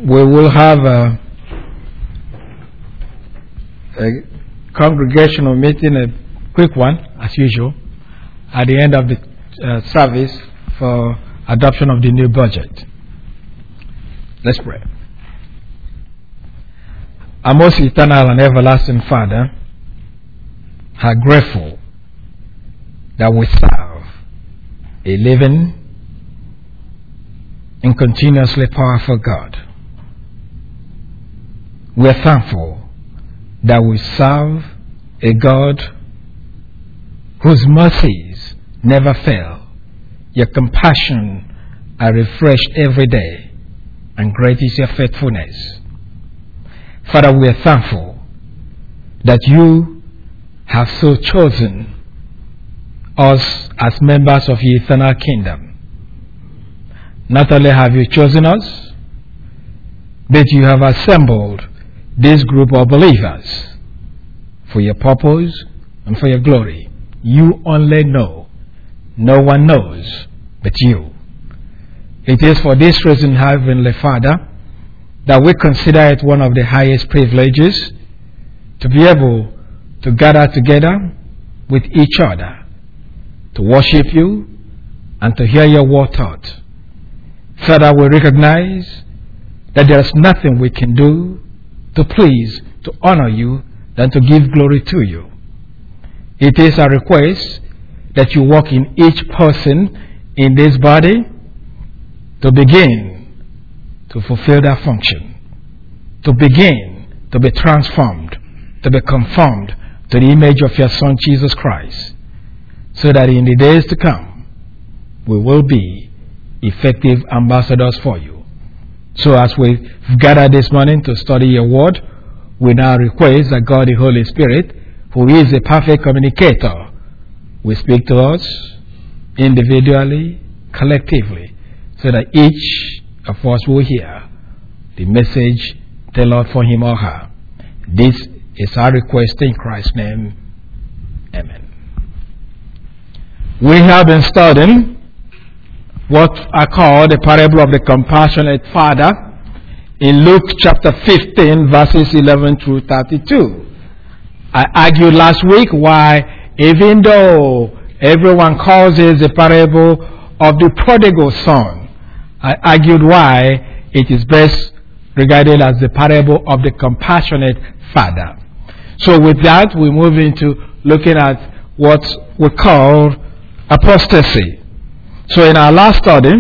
we will have a congregational meeting, a quick one, as usual, at the end of the service for adoption of the new budget. Let's pray. Our most eternal and everlasting Father, how grateful that we serve a living and continuously powerful God. We are thankful that we serve a God whose mercies never fail. Your compassion are refreshed every day, and great is your faithfulness. Father, we are thankful that you have so chosen us as members of your eternal kingdom. Not only have you chosen us, but you have assembled this group of believers for your purpose and for your glory. You only know. No one knows but you. It is for this reason, Heavenly Father, that we consider it one of the highest privileges to be able to gather together with each other, to worship you and to hear your word taught. Father, we recognize that there is nothing we can do to please, to honor you, than to give glory to you. It is our request that you work in each person in this body to begin to fulfill that function, to begin to be transformed, to be conformed to the image of your Son Jesus Christ, so that in the days to come we will be effective ambassadors for you. So as we gather this morning to study your word, we now request that God the Holy Spirit, who is a perfect communicator, will speak to us individually, collectively, so that each of us will hear the message tailored for him or her. This is our request in Christ's name. Amen. We have been studying what I call the parable of the compassionate father in Luke chapter 15 verses 11 through 32. I argued last week why, even though everyone calls it the parable of the prodigal son, I argued why it is best regarded as the parable of the compassionate father. So with that, we move into looking at what we call apostasy. So in our last study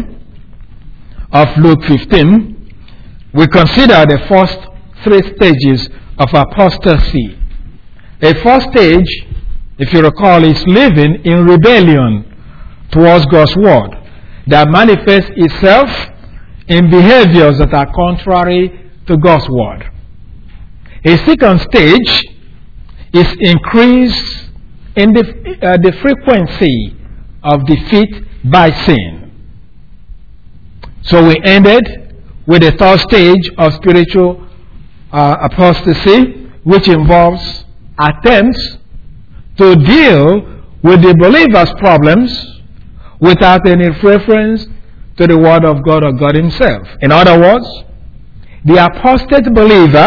of Luke 15, we consider the first three stages of apostasy. The first stage, if you recall, is living in rebellion towards God's word that manifests itself in behaviors that are contrary to God's word. A second stage is increase in the frequency of defeat by sin. So we ended with the third stage of spiritual apostasy, which involves attempts to deal with the believer's problems without any reference to the word of God or God himself. In other words, the apostate believer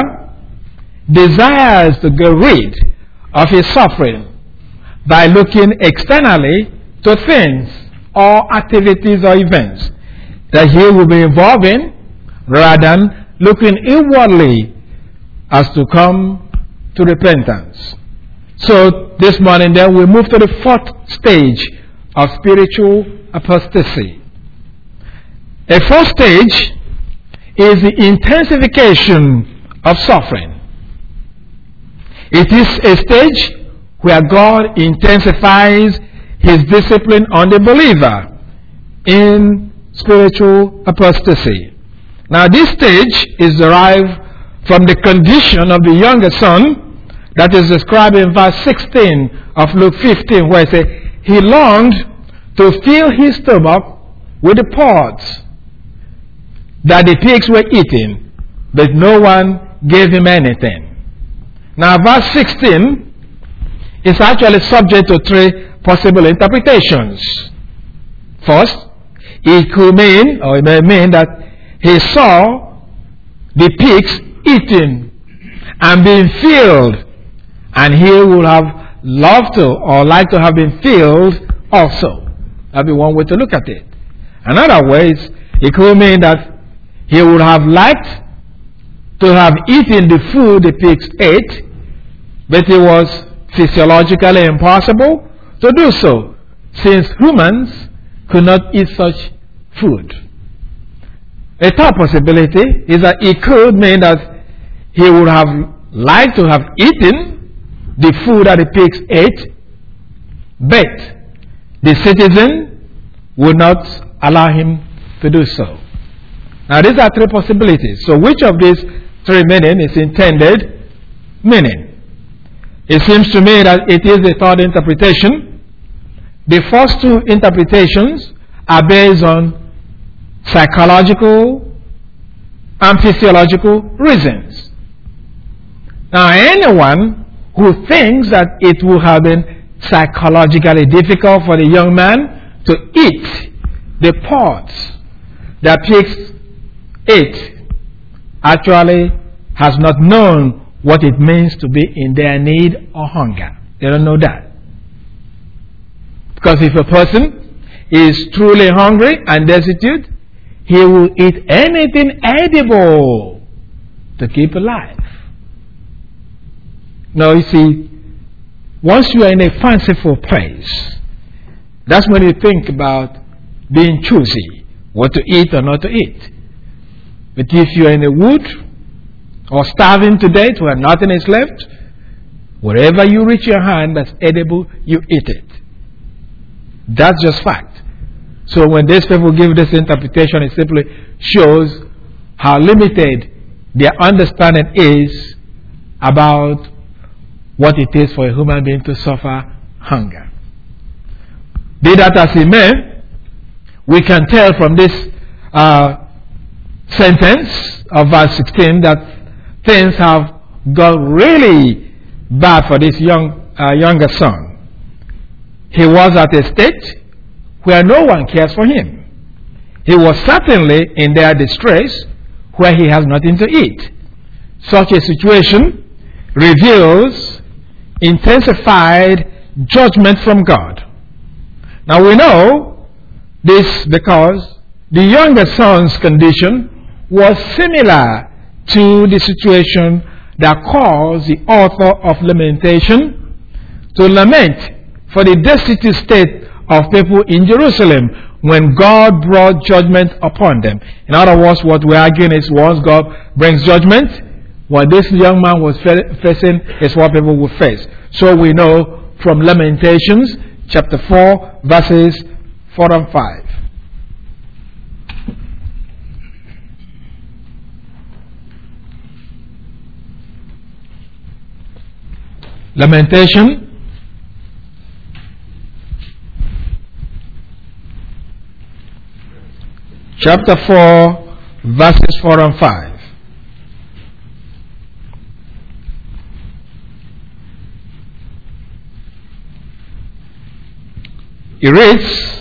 desires to get rid of his suffering by looking externally to things or activities or events that he will be involved in, rather than looking inwardly as to come to repentance. So this morning then we move to the fourth stage of spiritual apostasy. A fourth stage is the intensification of suffering. It is a stage where God intensifies his discipline on the believer in spiritual apostasy. Now this stage is derived from the condition of the younger son that is described in verse 16 of Luke 15, where it says, he longed to fill his stomach with the pods that the pigs were eating, but no one gave him anything. Now verse 16 is actually subject to three possible interpretations. First, it could mean, or it may mean that he saw the pigs eating and being filled, and he would have loved to or like to have been filled also. That'd be one way to look at it. Another way is it could mean that he would have liked to have eaten the food the pigs ate, but it was physiologically impossible to do so, since humans could not eat such food. A third possibility is that it could mean that he would have liked to have eaten the food that the pigs ate, but the citizen would not allow him to do so. Now these are three possibilities. So which of these three meaning is intended meaning? It seems to me that it is the third interpretation. The first two interpretations are based on psychological and physiological reasons. Now anyone who thinks that it would have been psychologically difficult for the young man to eat the parts that pigs ate actually has not known what it means to be in their need or hunger. They don't know that. Because if a person is truly hungry and destitute, he will eat anything edible to keep alive. Now you see, once you are in a fanciful place, that's when you think about being choosy, what to eat or not to eat. But if you are in a wood or starving to death where nothing is left, wherever you reach your hand that's edible, you eat it. That's just fact. So when these people give this interpretation, it simply shows how limited their understanding is about what it is for a human being to suffer hunger. Be that as it may, we can tell from this sentence of verse 16 that things have got really bad for this younger son. He was at a state where no one cares for him. He was certainly in their distress where he has nothing to eat. Such a situation reveals intensified judgment from God. Now we know this because the younger son's condition was similar to the situation that caused the author of Lamentation to lament for the destitute state of people in Jerusalem when God brought judgment upon them. In other words, what we're arguing is once God brings judgment, what this young man was facing is what people will face. So we know from Lamentations chapter 4 verses 4 and 5. Lamentation chapter 4 verses 4 and 5. It reads,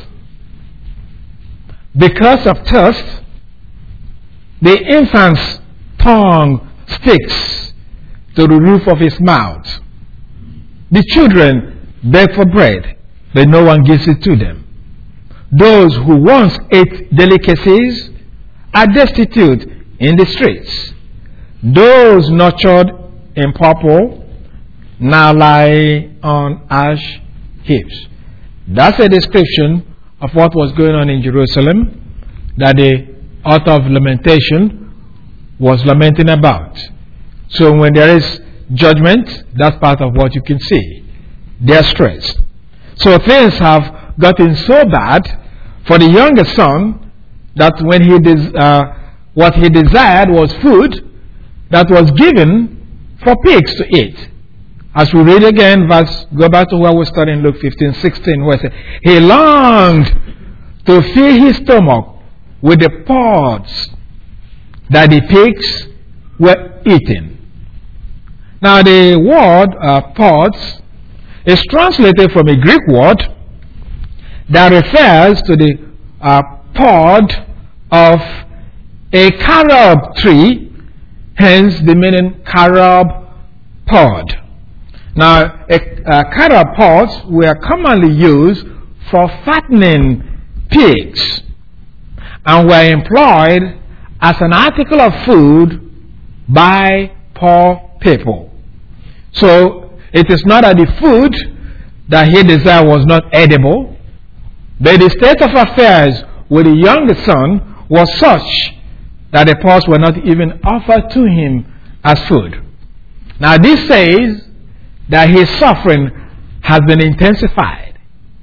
because of thirst, the infant's tongue sticks to the roof of his mouth. The children beg for bread, but no one gives it to them. Those who once ate delicacies are destitute in the streets. Those nurtured in purple now lie on ash heaps. That's a description of what was going on in Jerusalem that the author of Lamentation was lamenting about. So when there is judgment, that's part of what you can see. They are stressed. So things have gotten so bad for the younger son that when what he desired was food that was given for pigs to eat. As we read again, go back to where we started in Luke 15:16, where it says, he longed to fill his stomach with the pods that the pigs were eating. Now the word pods is translated from a Greek word that refers to the pod of a carob tree hence the meaning carob pod. Now, carob pods were commonly used for fattening pigs and were employed as an article of food by poor people. So, it is not that the food that he desired was not edible, but the state of affairs with the youngest son was such that the pods were not even offered to him as food. Now, this says that his suffering has been intensified,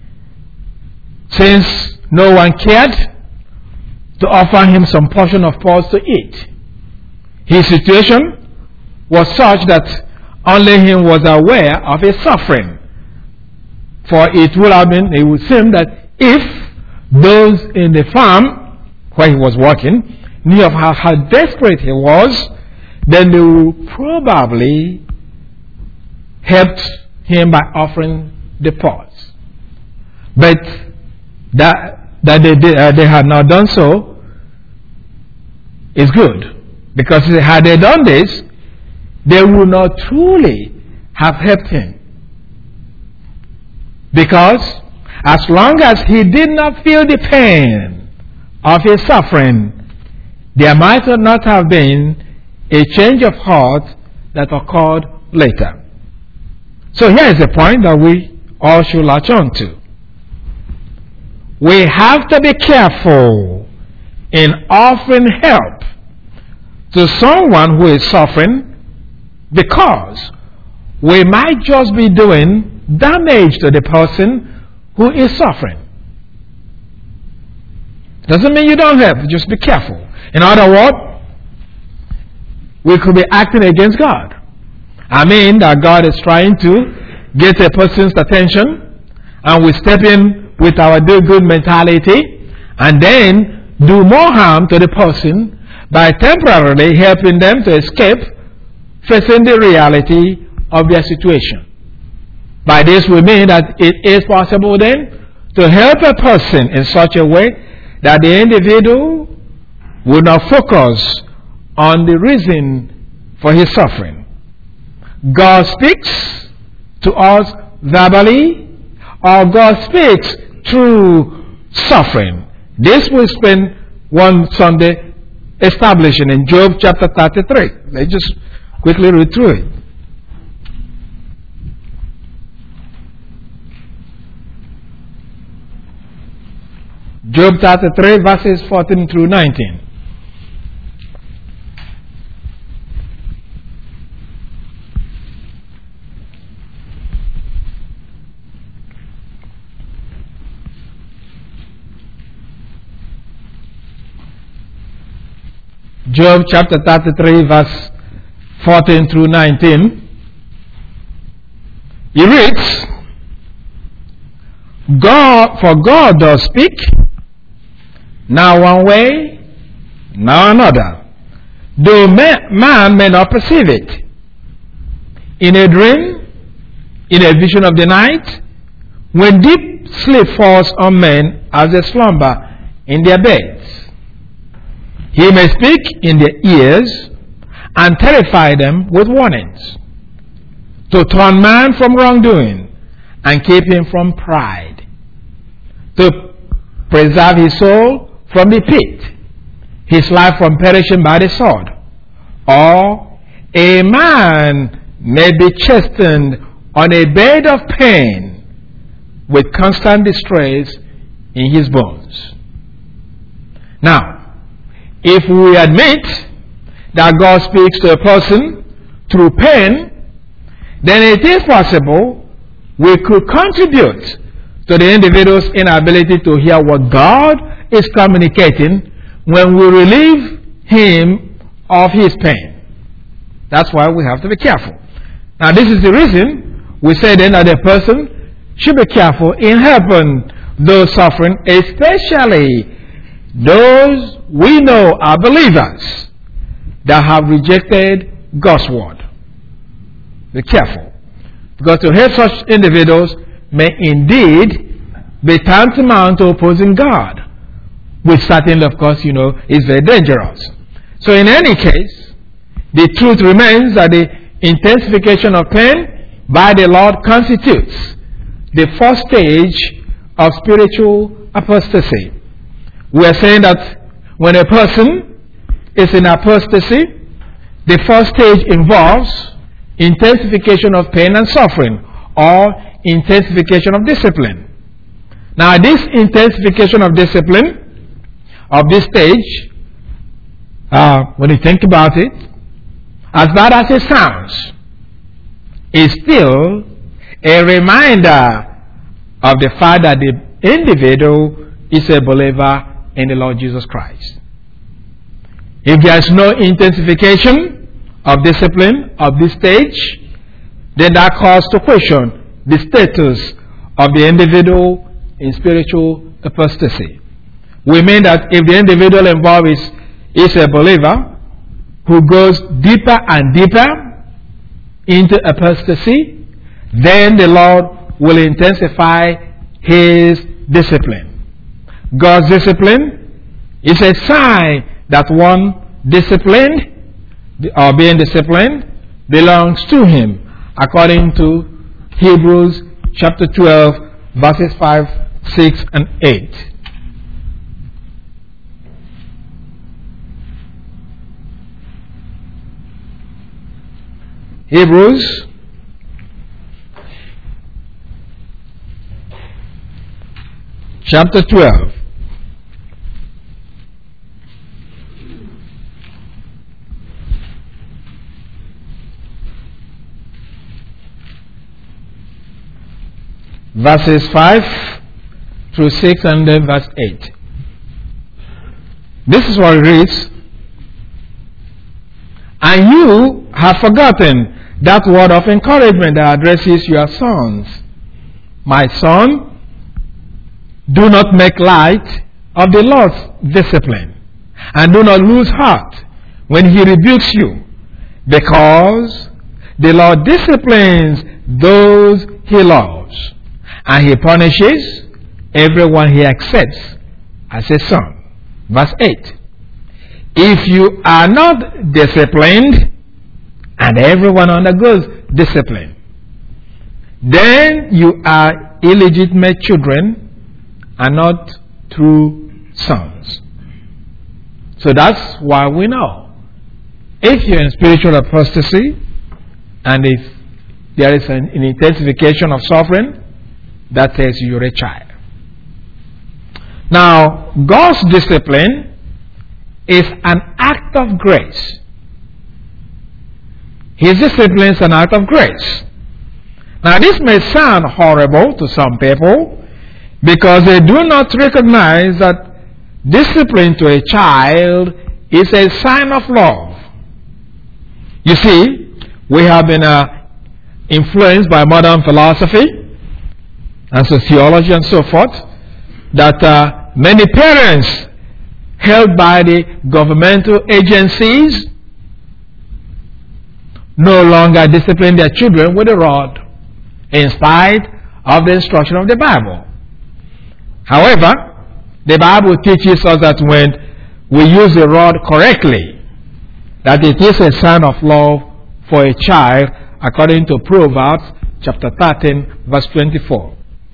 since no one cared to offer him some portion of pods to eat. His situation was such that only him was aware of his suffering. For it would seem that if those in the farm where he was working knew of how desperate he was, then they would probably help him by offering the pods. But that they had not done so is good, because had they done this, they would not truly have helped him. Because as long as he did not feel the pain of his suffering, there might not have been a change of heart that occurred later. So here is a point that we all should latch on to. We have to be careful in offering help to someone who is suffering, because we might just be doing damage to the person who is suffering. Doesn't mean you don't help, just be careful. In other words, we could be acting against God. I mean that God is trying to get a person's attention, and we step in with our do-good mentality and then do more harm to the person by temporarily helping them to escape facing the reality of their situation. By this we mean that it is possible then to help a person in such a way that the individual will not focus on the reason for his suffering. God speaks to us verbally, or God speaks through suffering. This we spend one Sunday establishing in Job chapter 33. Let's just quickly read through it. Job 33 verses 14 through 19. Job chapter 33 verse 14 through 19. He reads, For God does speak, now one way, now another, though man may not perceive it. In a dream, in a vision of the night, when deep sleep falls on men as they slumber in their beds, he may speak in their ears and terrify them with warnings, to turn man from wrongdoing and keep him from pride, to preserve his soul from the pit, his life from perishing by the sword. Or a man may be chastened on a bed of pain with constant distress in his bones. Now, if we admit that God speaks to a person through pain, then it is possible we could contribute to the individual's inability to hear what God is communicating when we relieve him of his pain. That's why we have to be careful. Now, this is the reason we say then that a person should be careful in helping those suffering, especially those we know are believers that have rejected God's word. Be careful, because to help such individuals may indeed be tantamount to opposing God, which certainly, of course, is very dangerous. So in any case, the truth remains that the intensification of pain by the Lord constitutes the first stage of spiritual apostasy. We are saying that when a person is in apostasy, the first stage involves intensification of pain and suffering, or intensification of discipline. Now, this intensification of discipline of this stage, when you think about it, as bad as it sounds, is still a reminder of the fact that the individual is a believer in the Lord Jesus Christ. If there is no intensification of discipline of this stage, then that calls to question the status of the individual in spiritual apostasy. We mean that if the individual involved is a believer who goes deeper and deeper into apostasy, then the Lord will intensify His discipline. God's discipline is a sign that one disciplined or being disciplined belongs to Him, according to Hebrews chapter 12, verses 5, 6, and 8. Hebrews chapter 12. Verses 5 through 6 and then verse 8. This is what it reads. And you have forgotten that word of encouragement that addresses your sons. My son, do not make light of the Lord's discipline, and do not lose heart when He rebukes you, because the Lord disciplines those He loves, and He punishes everyone He accepts as a son. Verse 8. If you are not disciplined, and everyone undergoes discipline, then you are illegitimate children and not true sons. So that's why we know, if you're in spiritual apostasy, and if there is an intensification of suffering, that says you're a child. Now, God's discipline is an act of grace. His discipline is an act of grace. Now, this may sound horrible to some people, because they do not recognize that discipline to a child is a sign of love. You see, we have been influenced by modern philosophy and sociology and so forth, that many parents held by the governmental agencies no longer discipline their children with a rod, in spite of the instruction of the Bible. However, the Bible teaches us that when we use the rod correctly, that it is a sign of love for a child, according to Proverbs chapter 13, verse 24.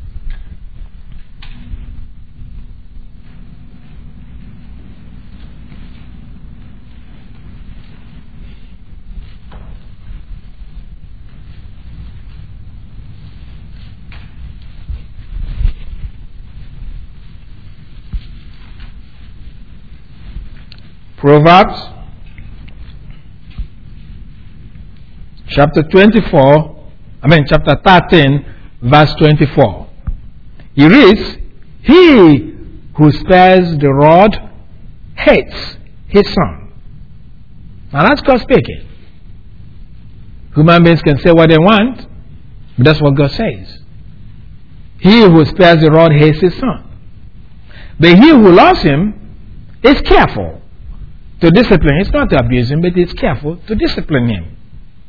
Proverbs chapter 13, verse 24. It reads, he who spares the rod hates his son. Now that's God speaking. Human beings can say what they want, but that's what God says. He who spares the rod hates his son. But he who loves him is careful to discipline. It's not to abuse him, but it's careful to discipline him.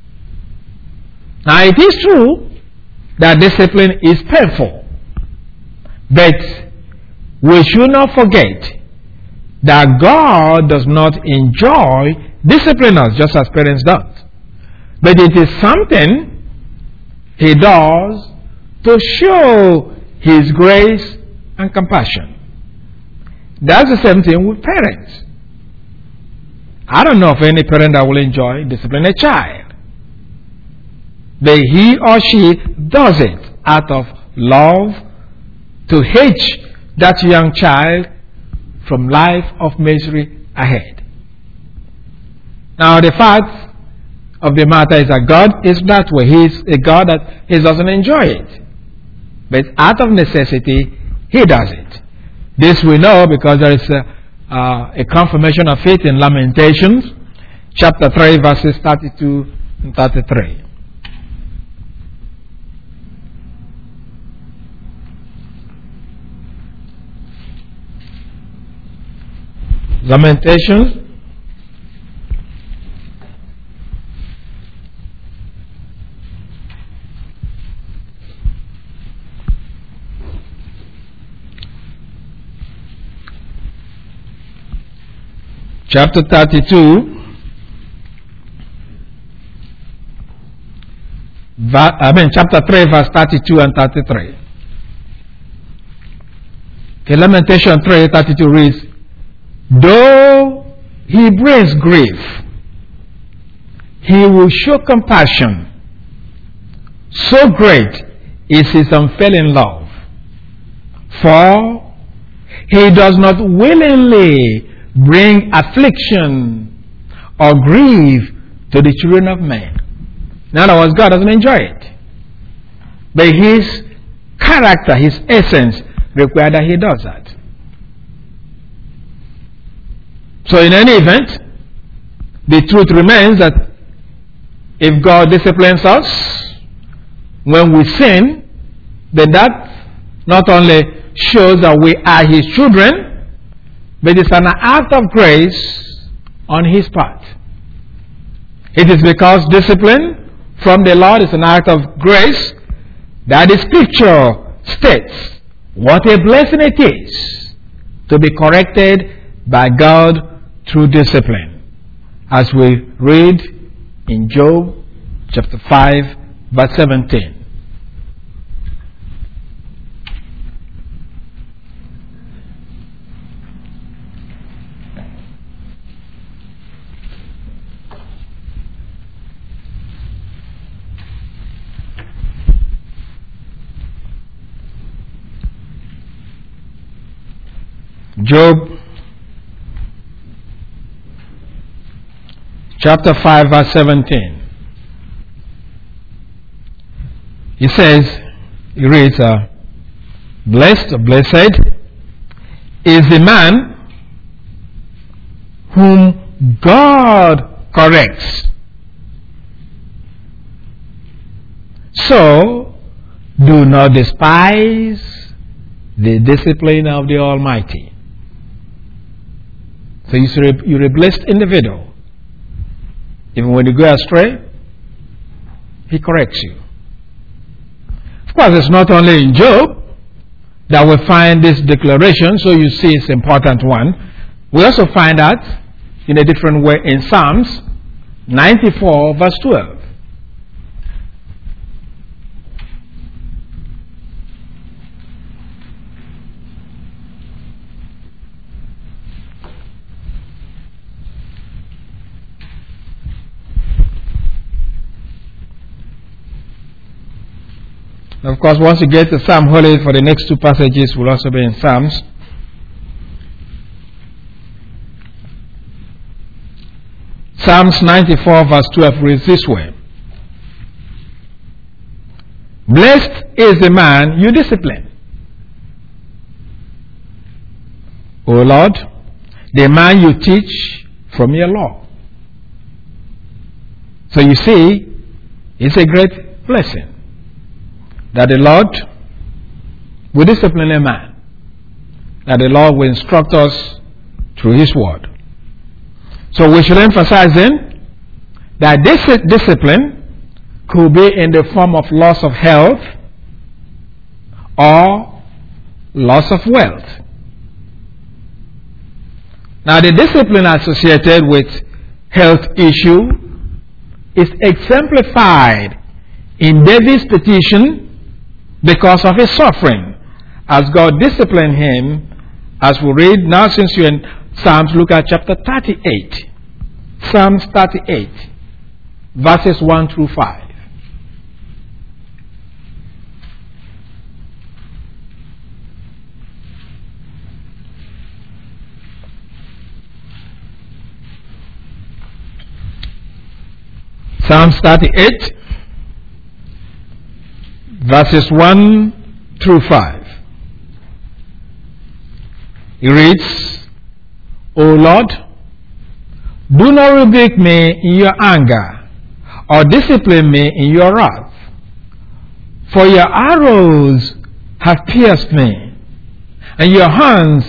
Now it is true that discipline is painful, but we should not forget that God does not enjoy discipline us just as parents don't. But it is something He does to show His grace and compassion. That's the same thing with parents. I don't know of any parent that will enjoy disciplining a child. But he or she does it out of love to hitch that young child from life of misery ahead. Now the fact of the matter is that God is that way. He is a God that He doesn't enjoy it. But out of necessity, He does it. This we know because there is a confirmation of it in Lamentations, chapter 3, verses 32 and 33. Lamentations chapter 32 chapter 3 verse 32 and 33. Okay, Lamentation 3:32 reads, though he brings grief, he will show compassion. So great is his unfailing love. For he does not willingly bring affliction or grief to the children of men. In other words, God doesn't enjoy it. But His character, His essence, requires that He does that. So in any event, the truth remains that if God disciplines us when we sin, then that not only shows that we are His children, but it's an act of grace on His part. It is because discipline from the Lord is an act of grace that the Scripture states what a blessing it is to be corrected by God through discipline. As we read in Job chapter 5 verse 17. Job chapter 5 verse 17. He reads, blessed is the man whom God corrects. So do not despise the discipline of the Almighty. So you're a blessed individual. Even when you go astray, He corrects you. Of course, it's not only in Job that we find this declaration, so you see it's an important one. We also find that in a different way in Psalms 94 verse 12. Of course, once you get to Psalm Holy, for the next two passages will also be in Psalms. Psalms 94 verse 12 reads this way. Blessed is the man you discipline, O Lord, the man you teach from your law. So you see, it's a great blessing that the Lord will discipline a man, that the Lord will instruct us through His word. So we should emphasize then that this discipline could be in the form of loss of health or loss of wealth. Now the discipline associated with health issue is exemplified in David's petition because of his suffering, as God disciplined him, as we read now. Since you're in Psalms, look at chapter 38. Psalms 38, verses 1 through 5. Psalms 38, verses 1 through 5. He reads, O Lord, do not rebuke me in your anger, or discipline me in your wrath. For your arrows have pierced me, and your hand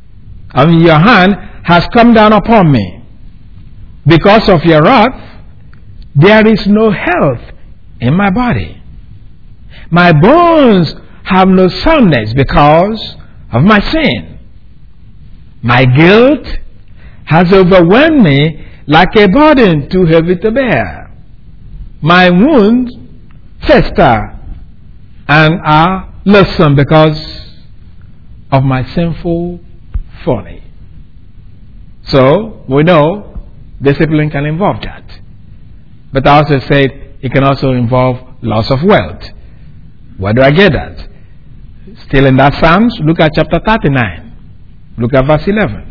has come down upon me. Because of your wrath, there is no health in my body. My bones have no soundness because of my sin. My guilt has overwhelmed me like a burden too heavy to bear. My wounds fester and are loathsome because of my sinful folly. So, we know discipline can involve that. But I also said it can also involve loss of wealth. Where do I get that? Still in that Psalms, look at chapter 39. Look at verse 11.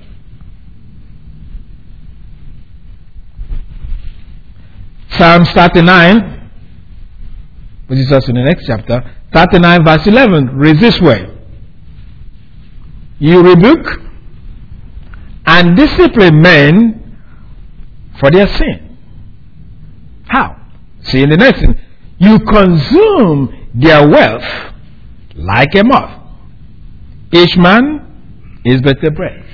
Psalms 39, which is also in the next chapter, 39 verse 11, reads this way. You rebuke and discipline men for their sin. How? See in the next thing. You consume their wealth like a moth. Each man is but a breath.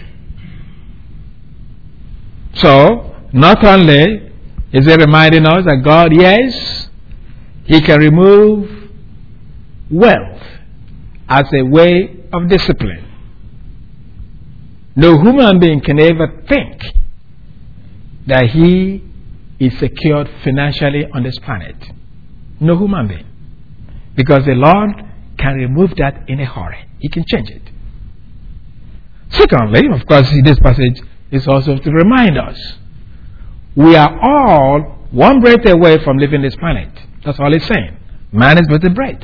So, not only is it reminding us that God, yes, He can remove wealth as a way of discipline. No human being can ever think that he is secured financially on this planet. No human being. Because the Lord can remove that in a hurry. He can change it. Secondly, of course, this passage is also to remind us we are all one breath away from leaving this planet. That's all it's saying. Man is but a breath.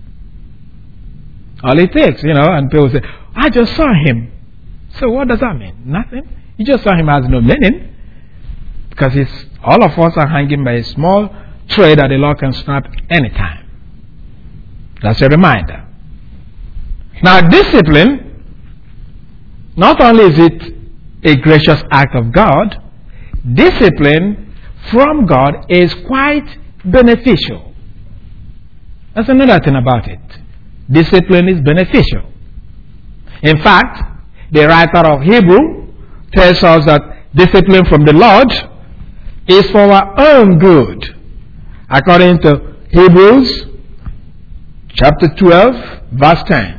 All it takes, and people say, I just saw him. So what does that mean? Nothing. You just saw him has no meaning. Because all of us are hanging by a small thread that the Lord can snap anytime. That's a reminder. Now, discipline, not only is it a gracious act of God, discipline from God is quite beneficial. That's another thing about it. Discipline is beneficial. In fact, the writer of Hebrew tells us that discipline from the Lord is for our own good. According to Hebrews chapter 12, verse 10.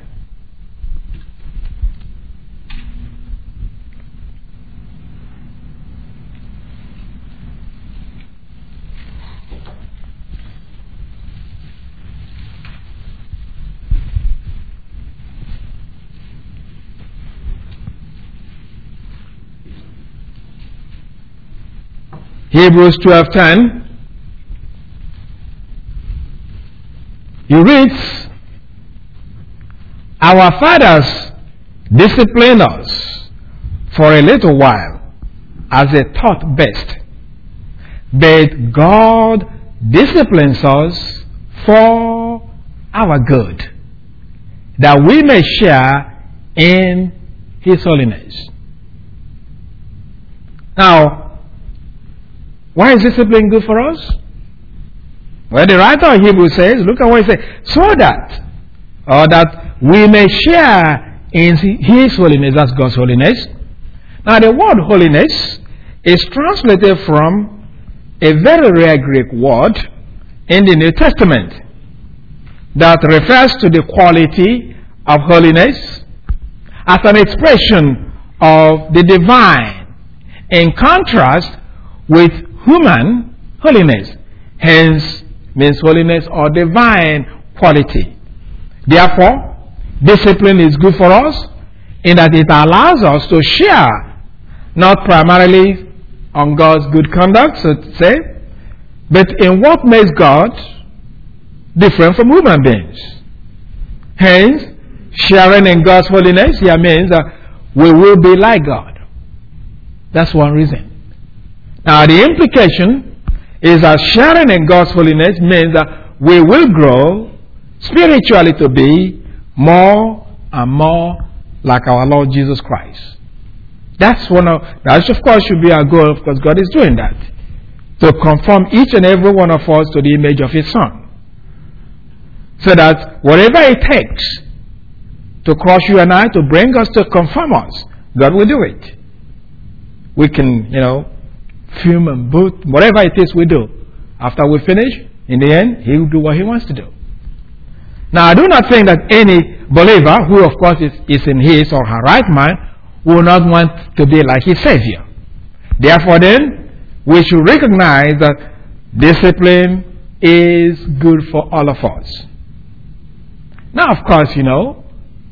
Hebrews 12:10. He reads, our fathers disciplined us for a little while as they thought best, but God disciplines us for our good, that we may share in His holiness. Now, why is discipline good for us? Well, the writer of Hebrews says, look at what he says, so that we may share in His holiness, that's God's holiness. Now, the word holiness is translated from a very rare Greek word in the New Testament that refers to the quality of holiness as an expression of the divine, in contrast with human holiness. Hence means holiness or divine quality. Therefore, discipline is good for us in that it allows us to share not primarily on God's good conduct, so to say, but in what makes God different from human beings. Hence, sharing in God's holiness here means that we will be like God. That's one reason. Now, the implication is that sharing in God's holiness means that we will grow spiritually to be more and more like our Lord Jesus Christ. That of course should be our goal, because God is doing that, to conform each and every one of us to the image of His Son. So that whatever it takes to crush you and I, to bring us to conform us, God will do it. We can, fume and boot, whatever it is we do. After we finish, in the end, He will do what He wants to do. Now, I do not think that any believer, who of course is in his or her right mind, will not want to be like his Savior. Therefore then, we should recognize that discipline is good for all of us. Now, of course, you all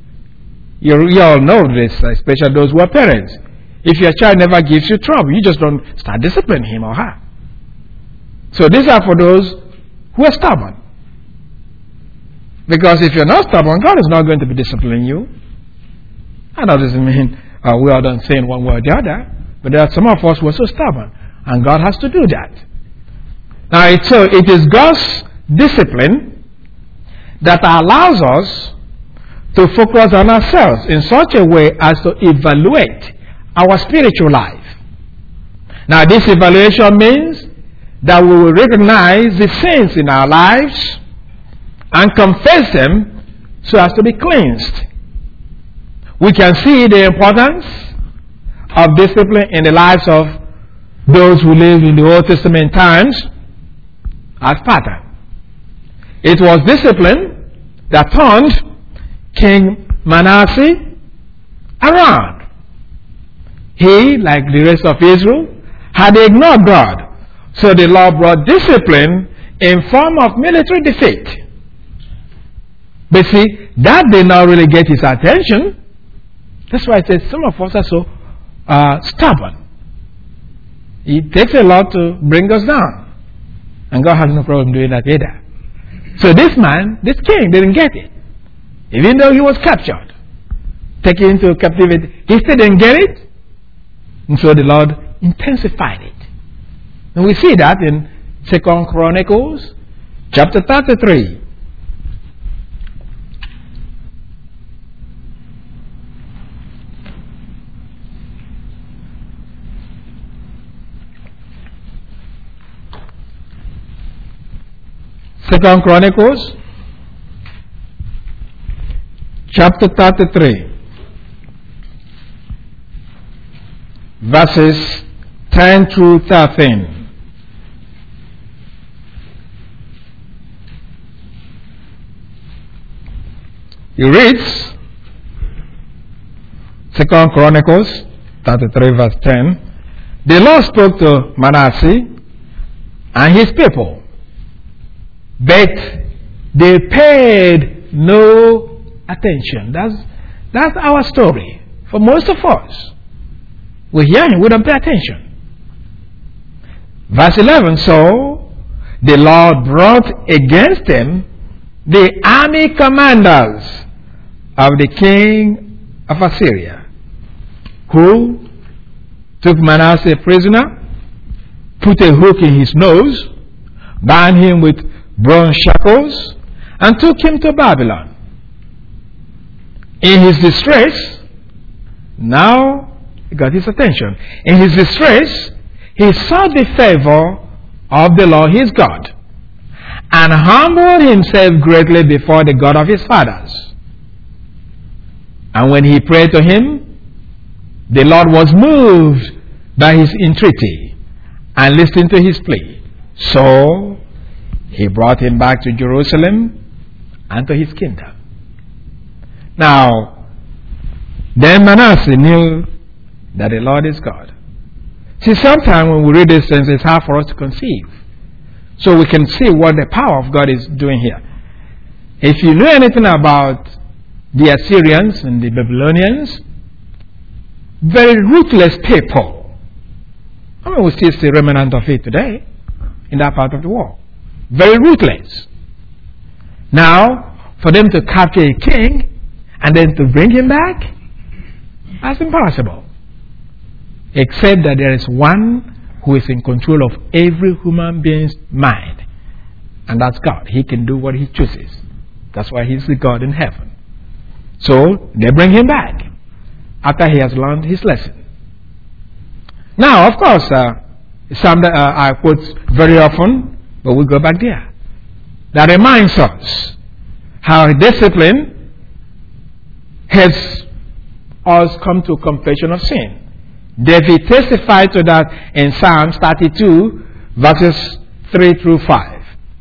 know this, especially those who are parents. If your child never gives you trouble, you just don't start disciplining him or her. So these are for those who are stubborn. Because if you're not stubborn, God is not going to be disciplining you. And that doesn't mean we all don't say in one way or the other. But there are some of us who are so stubborn. And God has to do that. Now, it is God's discipline that allows us to focus on ourselves in such a way as to evaluate our spiritual life. Now, this evaluation means that we will recognize the sins in our lives and confess them so as to be cleansed. We can see the importance of discipline in the lives of those who lived in the Old Testament times as pattern. It was discipline that turned King Manasseh around. He, like the rest of Israel, had ignored God. So the Lord brought discipline in form of military defeat. But see, that did not really get his attention. That's why I said some of us are so stubborn. It takes a lot to bring us down. And God has no problem doing that either. So this king didn't get it. Even though he was captured, taken into captivity, he still didn't get it. And so the Lord intensified it. And we see that in 2 Chronicles chapter 33. Second Chronicles chapter 33 verses 10 through 13. He reads 2 Chronicles 33 verse 10. The Lord spoke to Manasseh and his people, but they paid no attention. That's our story. For most of us, we hear him, we don't pay attention. Verse 11, so the Lord brought against them the army commanders of the king of Assyria, who took Manasseh prisoner, put a hook in his nose, bound him with bronze shackles, and took him to Babylon. In his distress, now he got his attention. In his distress, he sought the favor of the Lord his God, and humbled himself greatly before the God of his fathers. And when he prayed to him, the Lord was moved by his entreaty and listened to his plea. So he brought him back to Jerusalem and to his kingdom. Now, then Manasseh knew that the Lord is God. See, sometimes when we read these things, it's hard for us to conceive. So we can see what the power of God is doing here. If you know anything about the Assyrians and the Babylonians, very ruthless people. I mean, we still see remnant of it today in that part of the world. Very ruthless. Now, for them to capture a king and then to bring him back, that's impossible. Except that there is one who is in control of every human being's mind. And that's God. He can do what he chooses. That's why he's the God in heaven. So, they bring him back after he has learned his lesson. Now, of course, some that I quote very often, but we'll go back there. That reminds us how discipline has us come to confession of sin. David testified to that in Psalms 32, verses 3 through 5.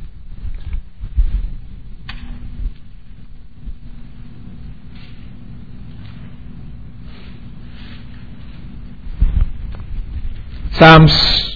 Psalms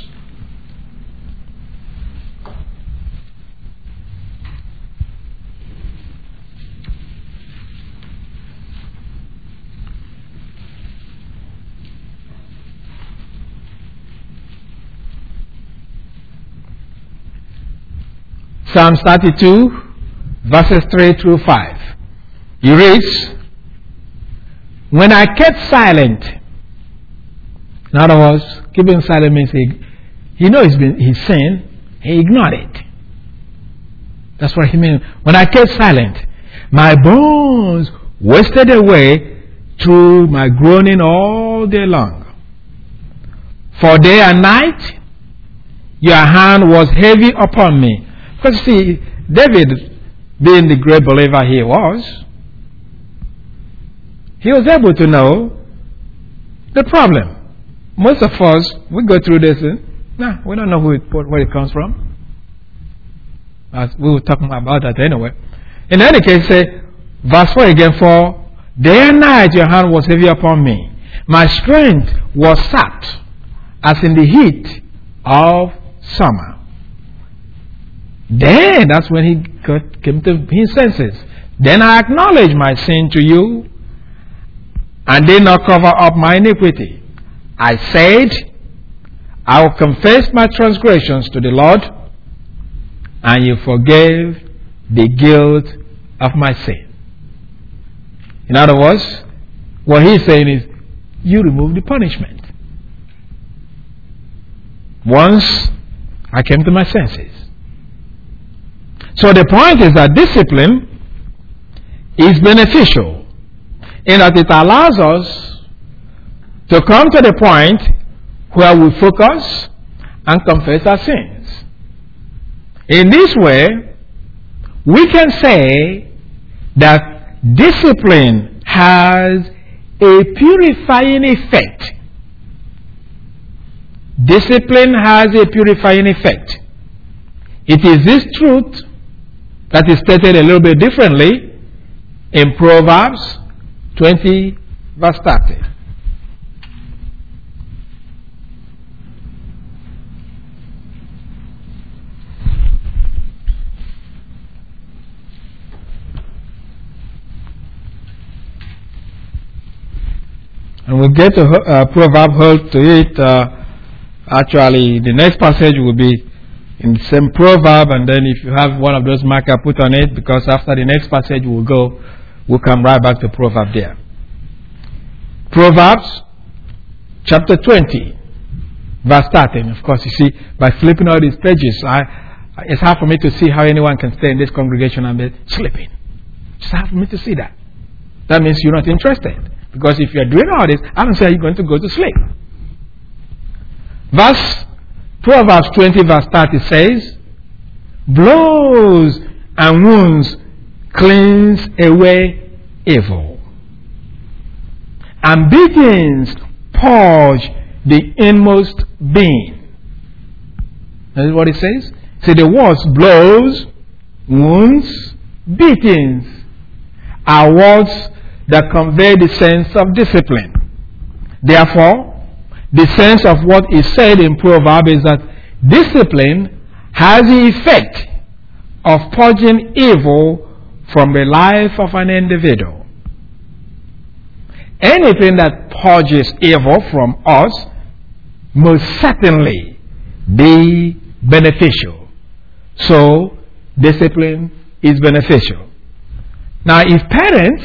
32, verses 3 through 5. He reads, "When I kept silent," in other words, keeping silent means he knows he's sinned, he ignored it. That's what he means. When I kept silent, my bones wasted away through my groaning all day long. For day and night, your hand was heavy upon me. Because see, David, being the great believer he was able to know the problem. Most of us, we go through this, we don't know where it comes from. As we were talking about that anyway. In any case, say, verse 4 again, "For day and night your hand was heavy upon me. My strength was sapped as in the heat of summer." Then, that's when he came to his senses. "Then I acknowledged my sin to you, and did not cover up my iniquity. I said, I will confess my transgressions to the Lord, and you forgave the guilt of my sin." In other words, what he's saying is, you remove the punishment. Once I came to my senses. So the point is that discipline is beneficial in that it allows us to come to the point where we focus and confess our sins. In this way, we can say that discipline has a purifying effect. Discipline has a purifying effect. It is this truth that is stated a little bit differently in Proverbs 20, verse 30. And we'll get to Proverbs, hold to it. Actually, the next passage will be in the same proverb, and then if you have one of those markers, put on it, because after the next passage we'll come right back to proverb there. Proverbs chapter 20, verse 13. Of course, you see, by flipping all these pages, it's hard for me to see how anyone can stay in this congregation and be sleeping. It's hard for me to see that. That means you're not interested. Because if you're doing all this, I don't say you're going to go to sleep. Proverbs 20, verse 30 says, "Blows and wounds cleanse away evil, and beatings purge the inmost being." That's what it says. See, the words blows, wounds, beatings are words that convey the sense of discipline. Therefore, the sense of what is said in Proverbs is that discipline has the effect of purging evil from the life of an individual. Anything that purges evil from us must certainly be beneficial. So, discipline is beneficial. Now, if parents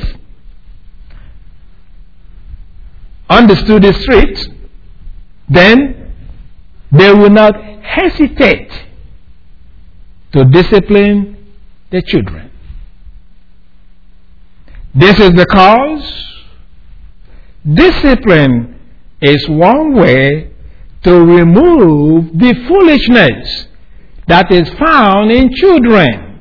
understood this truth, then they will not hesitate to discipline their children. This is because discipline is one way to remove the foolishness that is found in children.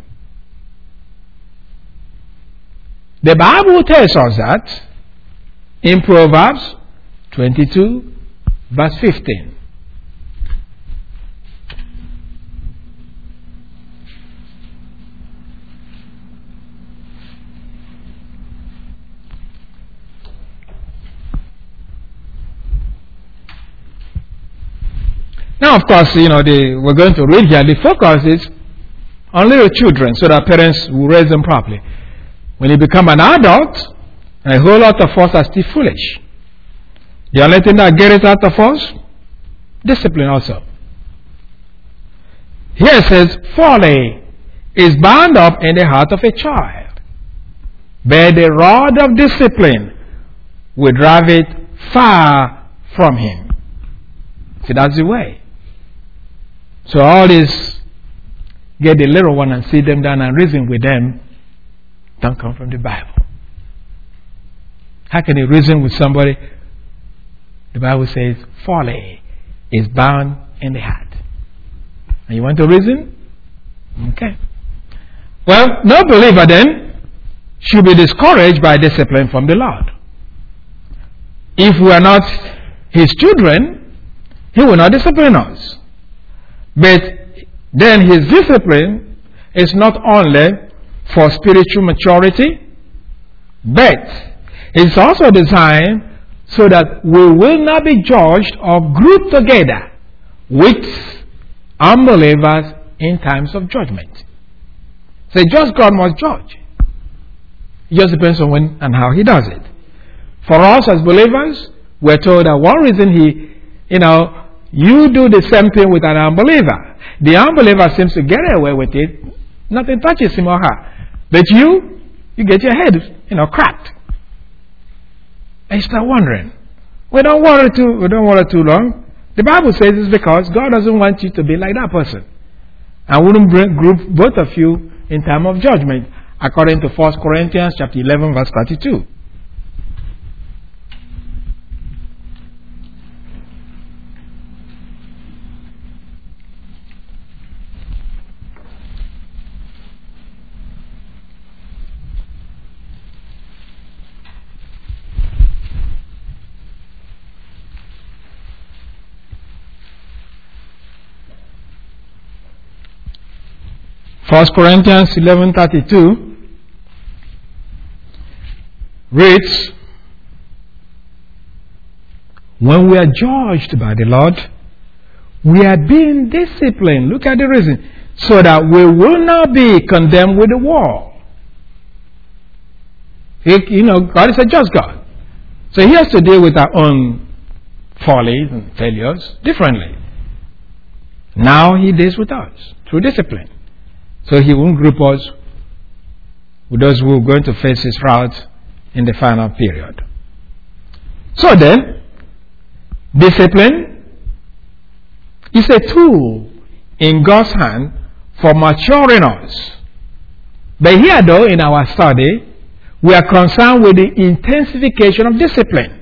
The Bible tells us that in Proverbs 22, verse 15. Now, of course, we're going to read here. The focus is on little children so that parents will raise them properly. When you become an adult, a whole lot of us are still foolish. The only thing that gets it out of us, discipline also. Here it says, folly is bound up in the heart of a child, but the rod of discipline will drive it far from him. See, that's the way. So all this, get the little one and sit them down and reason with them, don't come from the Bible. How can you reason with somebody? The Bible says, folly is bound in the heart. And you want to reason? Okay. Well, no believer then should be discouraged by discipline from the Lord. If we are not His children, He will not discipline us. But then His discipline is not only for spiritual maturity, but it's also designed so that we will not be judged or grouped together with unbelievers in times of judgment. So just God must judge. It just depends on when and how He does it. For us as believers, we're told that one reason you do the same thing with an unbeliever. The unbeliever seems to get away with it. Nothing touches him or her. But you get your head, cracked. And you start wondering. We don't worry too long. The Bible says it's because God doesn't want you to be like that person. And wouldn't group both of you in time of judgment, according to 1 Corinthians chapter 11, verse 32. First Corinthians 11:32 reads, when we are judged by the Lord, we are being disciplined. Look at the reason. So that we will not be condemned with the world. God is a just God. So He has to deal with our own follies and failures differently. Now He deals with us through discipline. So He won't group us with those who are going to face His wrath in the final period. So then, discipline is a tool in God's hand for maturing us. But here though, in our study, we are concerned with the intensification of discipline.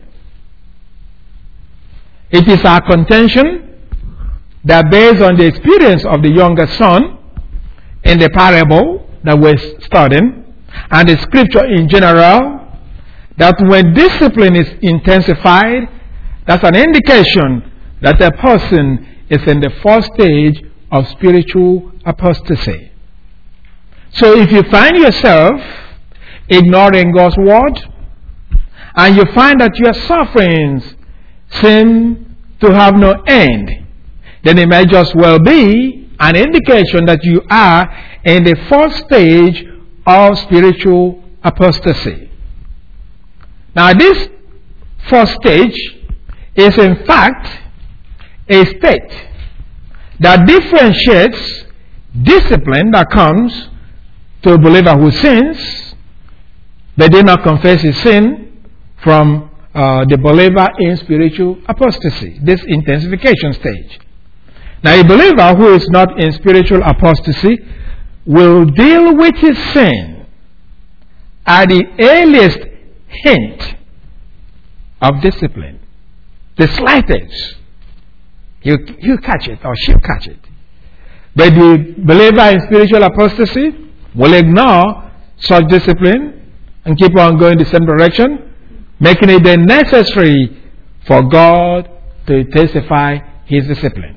It is our contention that based on the experience of the younger son, in the parable that we're studying, and the scripture in general, that when discipline is intensified, that's an indication that a person is in the first stage of spiritual apostasy. So if you find yourself ignoring God's word, and you find that your sufferings seem to have no end, then it may just well be an indication that you are in the first stage of spiritual apostasy. Now, this first stage is in fact a state that differentiates discipline that comes to a believer who sins but did not confess his sin from the believer in spiritual apostasy, this intensification stage. Now, a believer who is not in spiritual apostasy will deal with his sin at the earliest hint of discipline, the slightest. You catch it, or she'll catch it. But the believer in spiritual apostasy will ignore such discipline and keep on going the same direction, making it then necessary for God to intensify his discipline.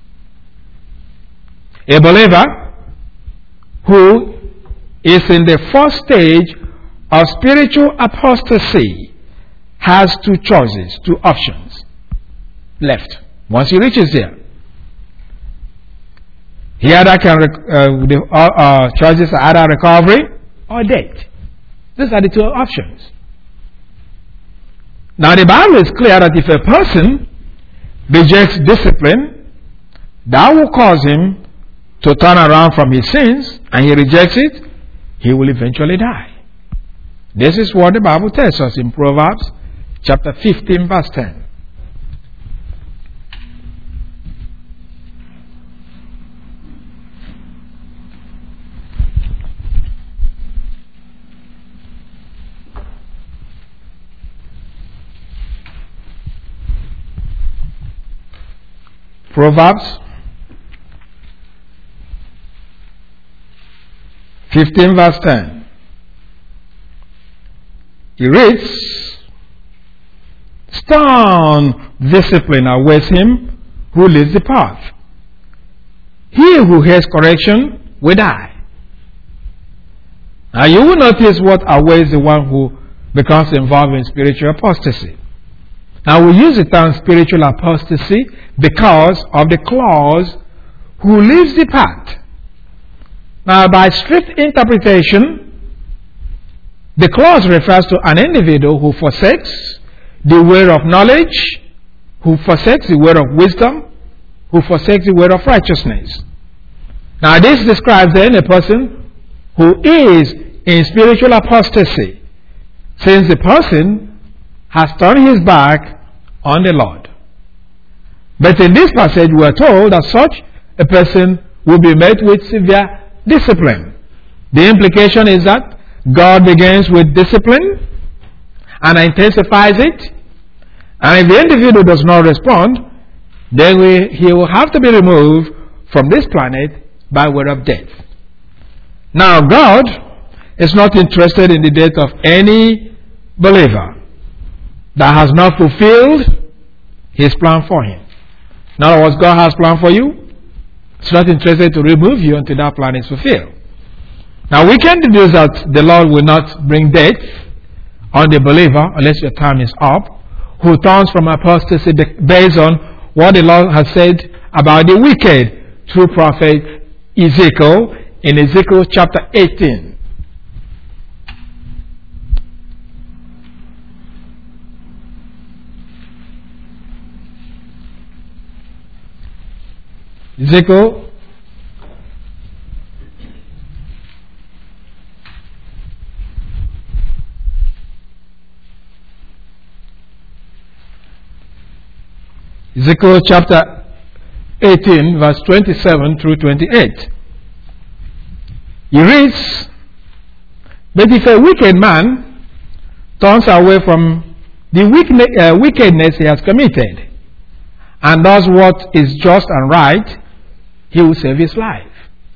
A believer who is in the first stage of spiritual apostasy has two choices, two options left. Once he reaches there, he either can the choices are either recovery or death. These are the two options. Now, the Bible is clear that if a person rejects discipline, that will cause him to turn around from his sins, and he rejects it, he will eventually die. This is what the Bible tells us in Proverbs chapter 15, verse 10. Proverbs 15 verse 10. He reads, "Stern discipline awaits him who leads the path. He who hears correction will die." Now you will notice what awaits the one who becomes involved in spiritual apostasy. Now we use the term spiritual apostasy because of the clause, "who leaves the path." Now, by strict interpretation, the clause refers to an individual who forsakes the way of knowledge, who forsakes the way of wisdom, who forsakes the way of righteousness. Now, this describes then a person who is in spiritual apostasy, since the person has turned his back on the Lord. But in this passage, we are told that such a person will be met with severe discipline. The implication is that God begins with discipline and intensifies it, and if the individual does not respond, then he will have to be removed from this planet by way of death. Now, God is not interested in the death of any believer that has not fulfilled his plan for him. In other words, God has a plan for you. It's not interested to remove you until that plan is fulfilled. Now, we can deduce that the Lord will not bring death on the believer unless your time is up, who turns from apostasy based on what the Lord has said about the wicked through prophet Ezekiel in Ezekiel chapter 18. Ezekiel chapter 18 verse 27 through 28. He reads, "But if a wicked man turns away from the wickedness he has committed and does what is just and right, he will save his life.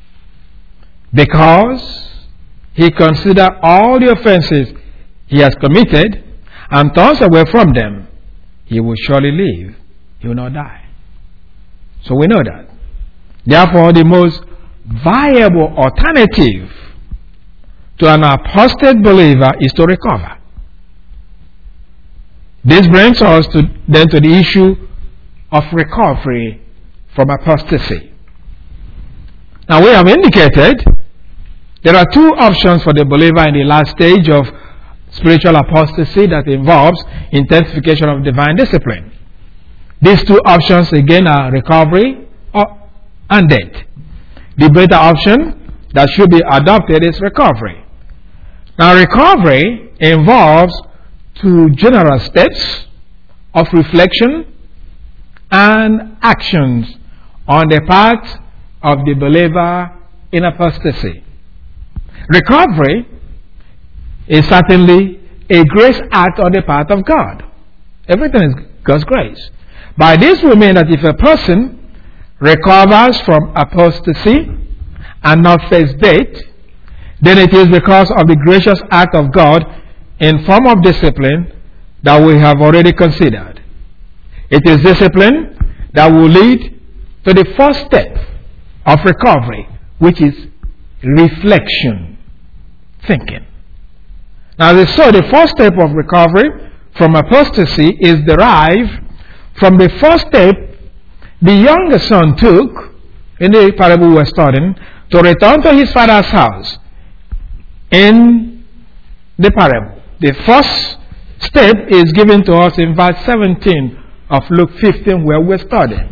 Because he considers all the offenses he has committed and turns away from them, he will surely live. He will not die." So we know that. Therefore, the most viable alternative to an apostate believer is to recover. This brings us then to the issue of recovery from apostasy. Now, we have indicated there are two options for the believer in the last stage of spiritual apostasy that involves intensification of divine discipline. These two options again are recovery and death. The better option that should be adopted is recovery. Now, recovery involves two general steps of reflection and actions on the part of the believer in apostasy. Recovery is certainly a grace act on the part of God. Everything is God's grace. By this we mean that if a person recovers from apostasy and not face death, then it is because of the gracious act of God in form of discipline that we have already considered. It is discipline that will lead to the first step of recovery, which is reflection, thinking. Now, so the first step of recovery from apostasy is derived from the first step the younger son took in the parable we are studying to return to his father's house. In the parable, the first step is given to us in verse 17 of Luke 15, where we're studying.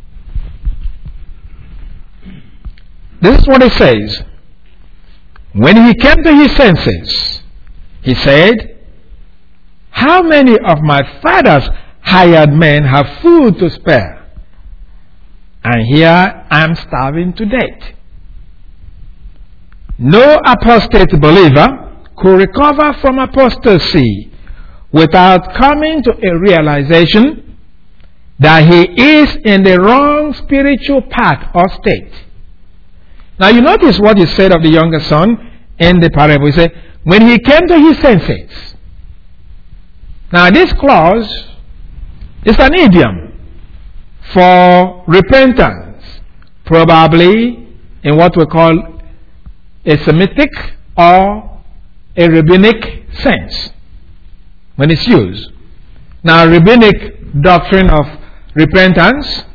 This is what it says. When he came to his senses, he said, "How many of my father's hired men have food to spare? And here I am starving to death." No apostate believer could recover from apostasy without coming to a realization that he is in the wrong spiritual path or state. Now you notice what he said of the younger son in the parable. He said, when he came to his senses. Now this clause is an idiom for repentance, probably in what we call a Semitic or a rabbinic sense when it's used. Now, rabbinic doctrine of repentance,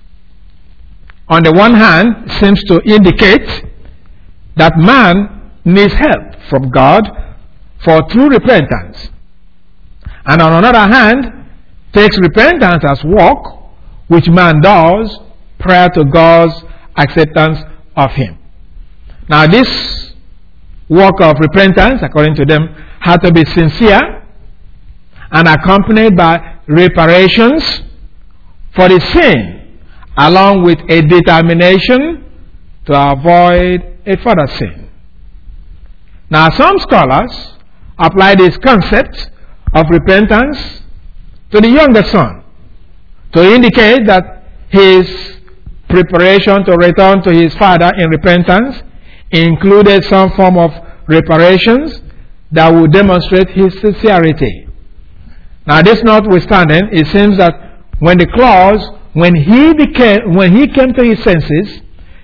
on the one hand, seems to indicate that man needs help from God for true repentance, and on another hand, takes repentance as work which man does prior to God's acceptance of him. Now, this work of repentance, according to them, had to be sincere and accompanied by reparations for the sin, along with a determination to avoid a further sin. Now, some scholars apply this concept of repentance to the younger son to indicate that his preparation to return to his father in repentance included some form of reparations that would demonstrate his sincerity. Now, this notwithstanding, it seems that when the clause, when he came to his senses,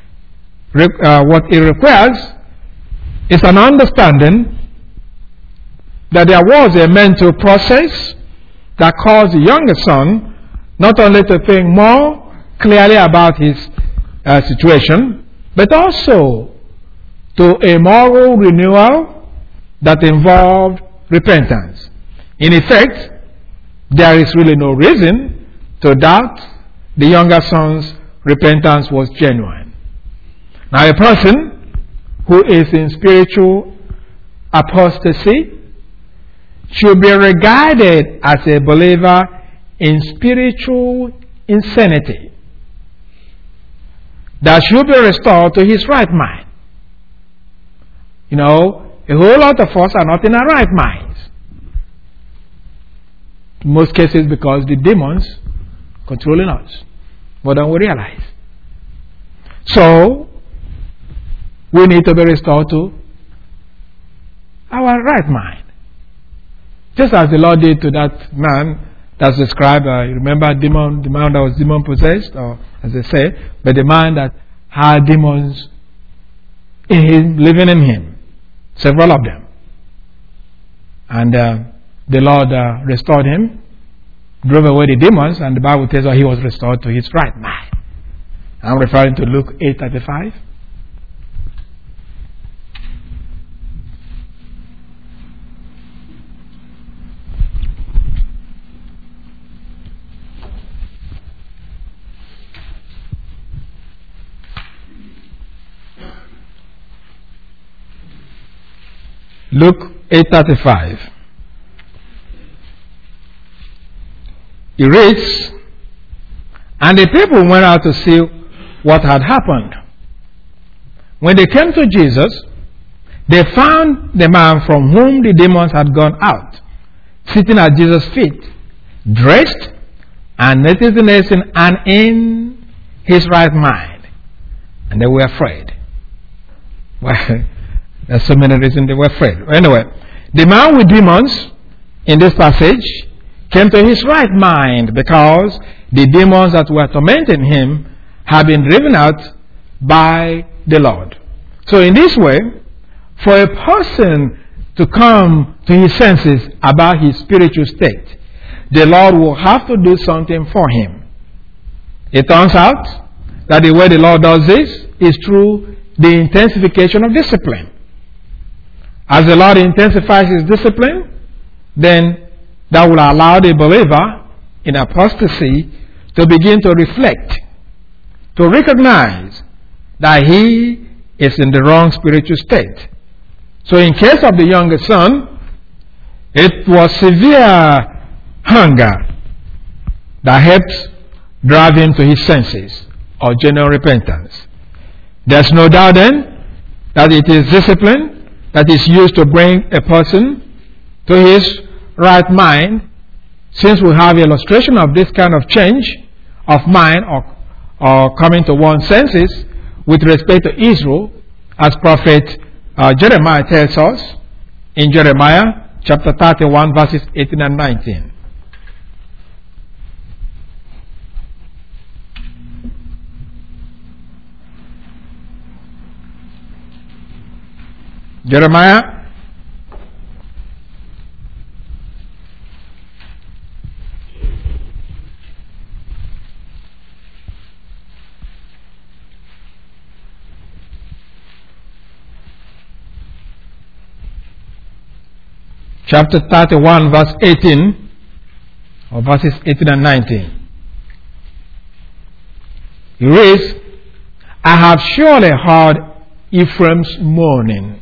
what it requires is an understanding that there was a mental process that caused the younger son not only to think more clearly about his situation, but also to a moral renewal that involved repentance. In effect, there is really no reason to doubt the younger son's repentance was genuine. Now, a person who is in spiritual apostasy should be regarded as a believer in spiritual insanity that should be restored to his right mind. You know, a whole lot of us are not in our right minds. In most cases because the demons controlling us more than we realize. So, we need to be restored to our right mind. Just as the Lord did to that man that's described, remember the man that was demon possessed, or as they say, but the man that had demons in him, living in him. Several of them. And the Lord restored him, drove away the demons, and the Bible tells us he was restored to his right mind. I'm referring to Luke 8:35. Luke 8:35. He reads, "And the people went out to see what had happened. When they came to Jesus, they found the man from whom the demons had gone out, sitting at Jesus' feet, dressed and naked and in his right mind. And they were afraid." Well, there's so many reasons they were afraid. Anyway, the man with demons in this passage came to his right mind because the demons that were tormenting him had been driven out by the Lord. So in this way, for a person to come to his senses about his spiritual state, the Lord will have to do something for him. It turns out that the way the Lord does this is through the intensification of discipline. As the Lord intensifies his discipline, then that will allow the believer in apostasy to begin to reflect, to recognize that he is in the wrong spiritual state. So in case of the younger son, it was severe hunger that helped drive him to his senses or genuine repentance. There's no doubt then that it is discipline that is used to bring a person to his right mind, since we have illustration of this kind of change of mind or coming to one's senses with respect to Israel, as prophet Jeremiah tells us in Jeremiah chapter 31 verses 18 and 19. Jeremiah chapter 31 verse 18 or verses 18 and 19. He reads, "I have surely heard Ephraim's mourning.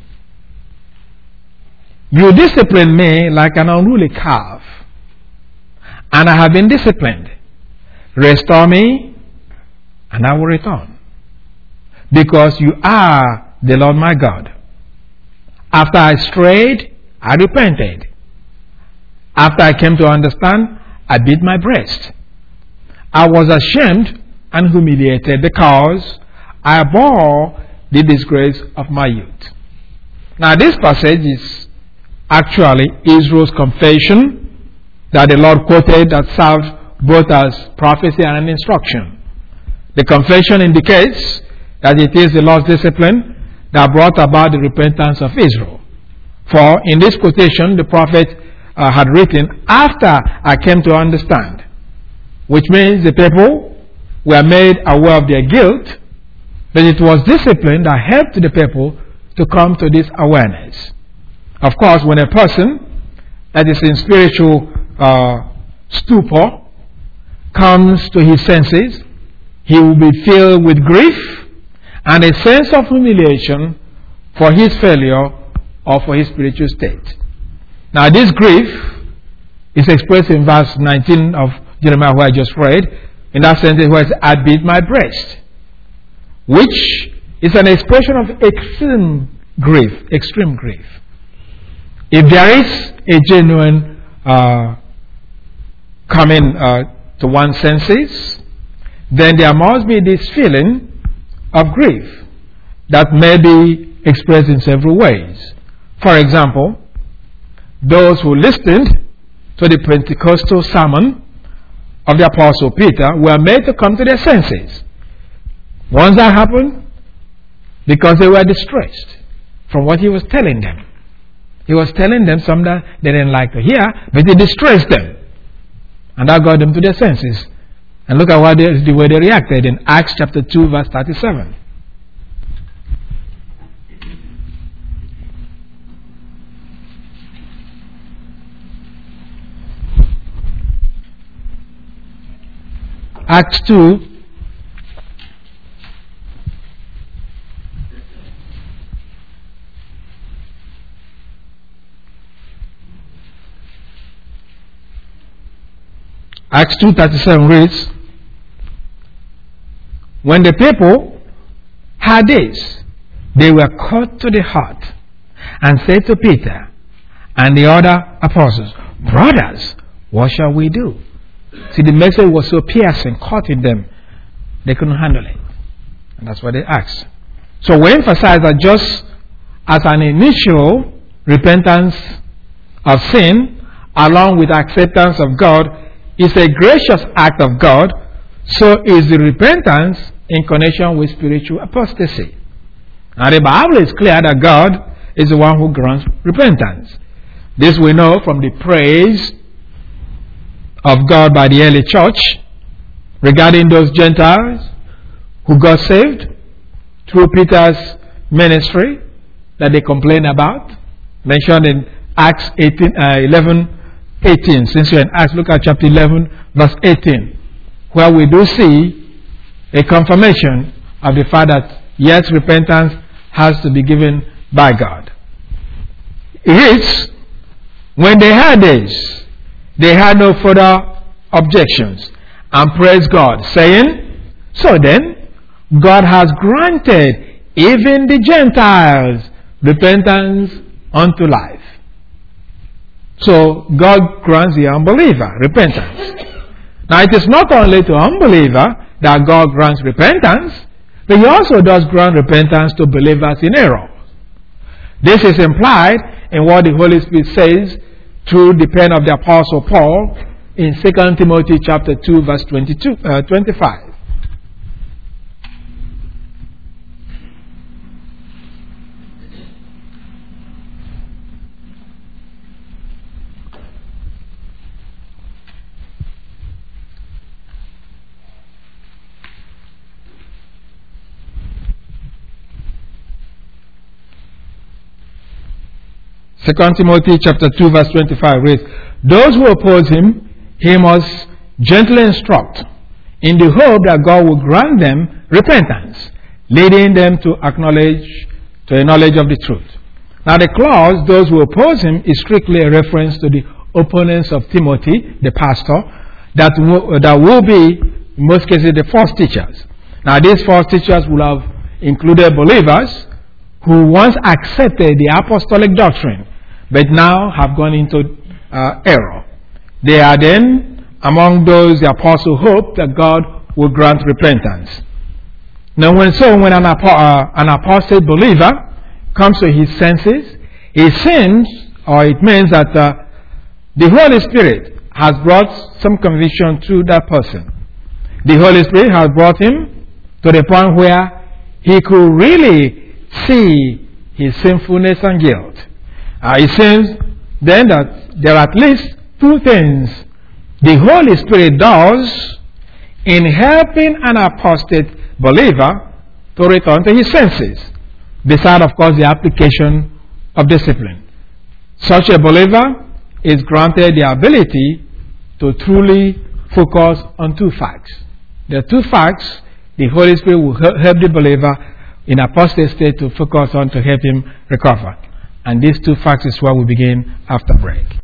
You discipline me like an unruly calf, and I have been disciplined. Restore me, and I will return, because you are the Lord my God. After I strayed, I repented. After I came to understand, I beat my breast. I was ashamed and humiliated because I bore the disgrace of my youth." Now this passage is actually Israel's confession that the Lord quoted, that served both as prophecy and an instruction. The confession indicates that it is the Lord's discipline that brought about the repentance of Israel. For in this quotation, the prophet had written, "After I came to understand," which means the people were made aware of their guilt, but it was discipline that helped the people to come to this awareness. Of course, when a person that is in spiritual stupor comes to his senses, he will be filled with grief and a sense of humiliation for his failure or for his spiritual state. Now this grief is expressed in verse 19 of Jeremiah, where I just read, in that sentence where it says, "I beat my breast," which is an expression of extreme grief. If there is a genuine coming to one's senses, then there must be this feeling of grief that may be expressed in several ways. For example, those who listened to the Pentecostal sermon of the Apostle Peter were made to come to their senses. Once that happened, because they were distressed from what he was telling them. He was telling them something that they didn't like to hear, but it distressed them. And that got them to their senses. And look at the way they reacted in Acts chapter 2, verse 37. Acts 2, Acts 2:37 reads, when the people heard this, they were cut to the heart and said to Peter and the other apostles, brothers, what shall we do? See, the message was so piercing, cutting them, they couldn't handle it. And that's what they asked. So we emphasize that just as an initial repentance of sin, along with acceptance of God, is a gracious act of God, so is the repentance in connection with spiritual apostasy. Now the Bible is clear that God is the one who grants repentance. This we know from the praise of God by the early church regarding those Gentiles who got saved through Peter's ministry that they complain about, mentioned in Acts 11:18. Since you're in Acts, look at chapter 11, verse 18, where we do see a confirmation of the fact that yes, repentance has to be given by God. It reads, when they heard this, they had no further objections and praised God, saying, so then, God has granted even the Gentiles repentance unto life. So God grants the unbeliever repentance. Now it is not only to unbeliever that God grants repentance, but He also does grant repentance to believers in error. This is implied in what the Holy Spirit says through the pen of the Apostle Paul in 2 Timothy chapter 2, verse 25. Second Timothy chapter 2 verse 25 reads, those who oppose him, he must gently instruct in the hope that God will grant them repentance, leading them to a knowledge of the truth. Now the clause, those who oppose him, is strictly a reference to the opponents of Timothy, the pastor, that will be, in most cases, the false teachers. Now these false teachers will have included believers who once accepted the apostolic doctrine, but now have gone into error. They are then among those the apostle hoped that God will grant repentance. Now when an apostate believer comes to his senses, it seems, or it means that the Holy Spirit has brought some conviction to that person. The Holy Spirit has brought him to the point where he could really see his sinfulness and guilt. It seems then that there are at least two things the Holy Spirit does in helping an apostate believer to return to his senses, besides, of course, the application of discipline. Such a believer is granted the ability to truly focus on two facts. There are two facts the Holy Spirit will help the believer in apostate state to focus on to help him recover. And these two facts is where we begin after break.